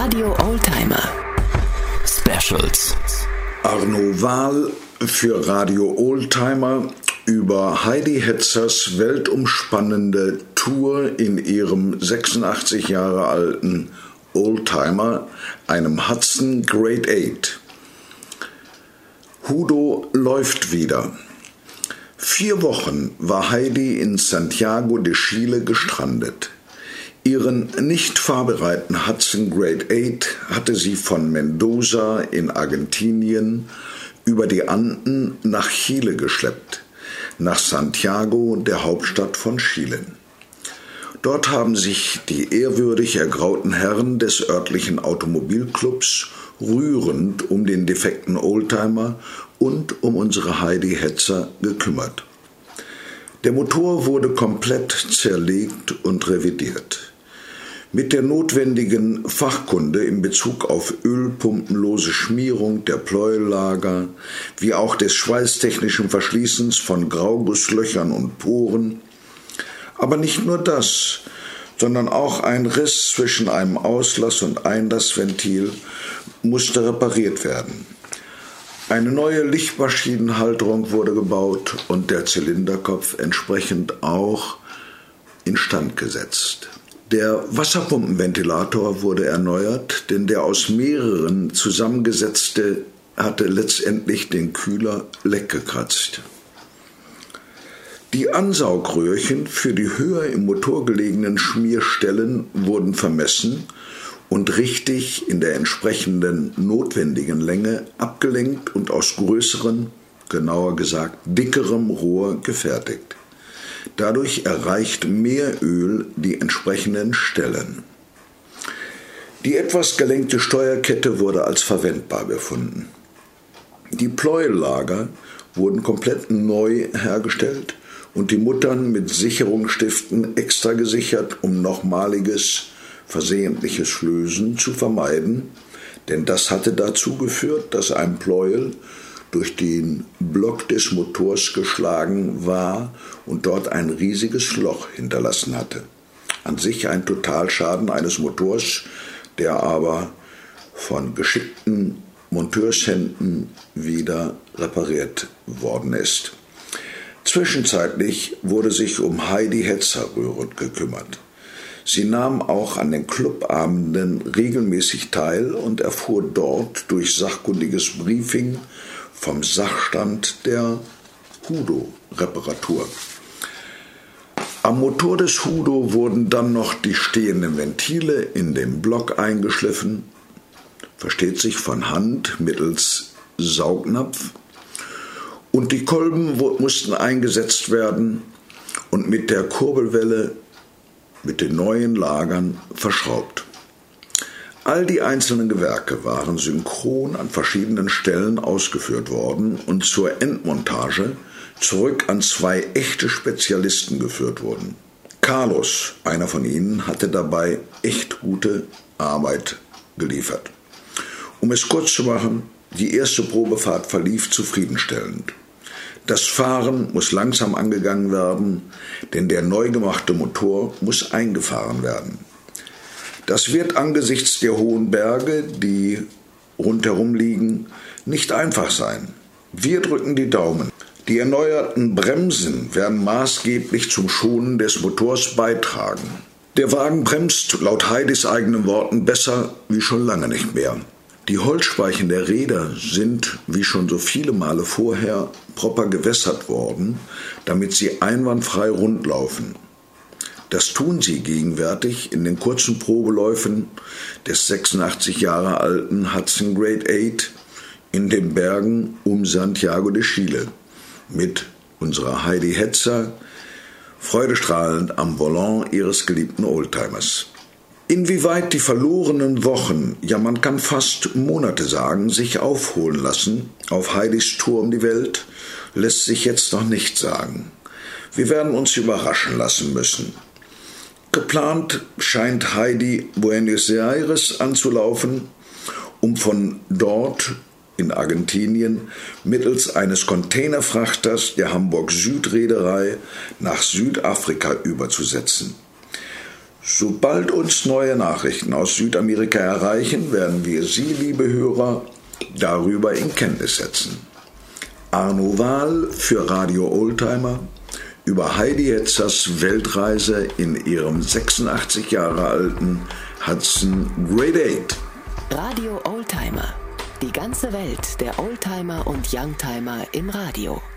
Radio Oldtimer Specials. Arno Wahl für Radio Oldtimer über Heidi Hetzers weltumspannende Tour in ihrem 86 Jahre alten Oldtimer, einem Hudson Grade 8. Hudo läuft wieder. 4 Wochen war Heidi in Santiago de Chile gestrandet. Ihren nicht fahrbereiten Hudson Grade 8 hatte sie von Mendoza in Argentinien über die Anden nach Chile geschleppt, nach Santiago, der Hauptstadt von Chile. Dort haben sich die ehrwürdig ergrauten Herren des örtlichen Automobilclubs rührend um den defekten Oldtimer und um unsere Heidi Hetzer gekümmert. Der Motor wurde komplett zerlegt und revidiert. Mit der notwendigen Fachkunde in Bezug auf ölpumpenlose Schmierung der Pleuellager, wie auch des schweißtechnischen Verschließens von Graugusslöchern und Poren. Aber nicht nur das, sondern auch ein Riss zwischen einem Auslass- und Einlassventil musste repariert werden. Eine neue Lichtmaschinenhalterung wurde gebaut und der Zylinderkopf entsprechend auch instand gesetzt. Der Wasserpumpenventilator wurde erneuert, denn der aus mehreren zusammengesetzte hatte letztendlich den Kühler leck gekratzt. Die Ansaugröhrchen für die höher im Motor gelegenen Schmierstellen wurden vermessen und richtig in der entsprechenden notwendigen Länge abgelenkt und aus größerem, genauer gesagt dickerem Rohr gefertigt. Dadurch erreicht mehr Öl die entsprechenden Stellen. Die etwas gelenkte Steuerkette wurde als verwendbar befunden. Die Pleuellager wurden komplett neu hergestellt und die Muttern mit Sicherungsstiften extra gesichert, um nochmaliges versehentliches Lösen zu vermeiden, denn das hatte dazu geführt, dass ein Pleuel durch den Block des Motors geschlagen war und dort ein riesiges Loch hinterlassen hatte. An sich ein Totalschaden eines Motors, der aber von geschickten Monteurshänden wieder repariert worden ist. Zwischenzeitlich wurde sich um Heidi Hetzer rührend gekümmert. Sie nahm auch an den Clubabenden regelmäßig teil und erfuhr dort durch sachkundiges Briefing vom Sachstand der Hudo-Reparatur. Am Motor des Hudo wurden dann noch die stehenden Ventile in den Block eingeschliffen, versteht sich von Hand mittels Saugnapf, und die Kolben mussten eingesetzt werden und mit der Kurbelwelle mit den neuen Lagern verschraubt. All die einzelnen Gewerke waren synchron an verschiedenen Stellen ausgeführt worden und zur Endmontage zurück an 2 echte Spezialisten geführt wurden. Carlos, einer von ihnen, hatte dabei echt gute Arbeit geliefert. Um es kurz zu machen, die erste Probefahrt verlief zufriedenstellend. Das Fahren muss langsam angegangen werden, denn der neu gemachte Motor muss eingefahren werden. Das wird angesichts der hohen Berge, die rundherum liegen, nicht einfach sein. Wir drücken die Daumen. Die erneuerten Bremsen werden maßgeblich zum Schonen des Motors beitragen. Der Wagen bremst laut Heidis eigenen Worten besser wie schon lange nicht mehr. Die Holzspeichen der Räder sind, wie schon so viele Male vorher, proper gewässert worden, damit sie einwandfrei rund laufen. Das tun sie gegenwärtig in den kurzen Probeläufen des 86 Jahre alten Hudson Grade 8 in den Bergen um Santiago de Chile mit unserer Heidi Hetzer, freudestrahlend am Volant ihres geliebten Oldtimers. Inwieweit die verlorenen Wochen, ja man kann fast Monate sagen, sich aufholen lassen auf Heidis Tour um die Welt, lässt sich jetzt noch nicht sagen. Wir werden uns überraschen lassen müssen. Geplant scheint Heidi Buenos Aires anzulaufen, um von dort in Argentinien mittels eines Containerfrachters der Hamburg-Süd-Reederei nach Südafrika überzusetzen. Sobald uns neue Nachrichten aus Südamerika erreichen, werden wir Sie, liebe Hörer, darüber in Kenntnis setzen. Arno Wahl für Radio Oldtimer über Heidi Hetzers Weltreise in ihrem 86 Jahre alten Hudson Grade 8. Radio Oldtimer. Die ganze Welt der Oldtimer und Youngtimer im Radio.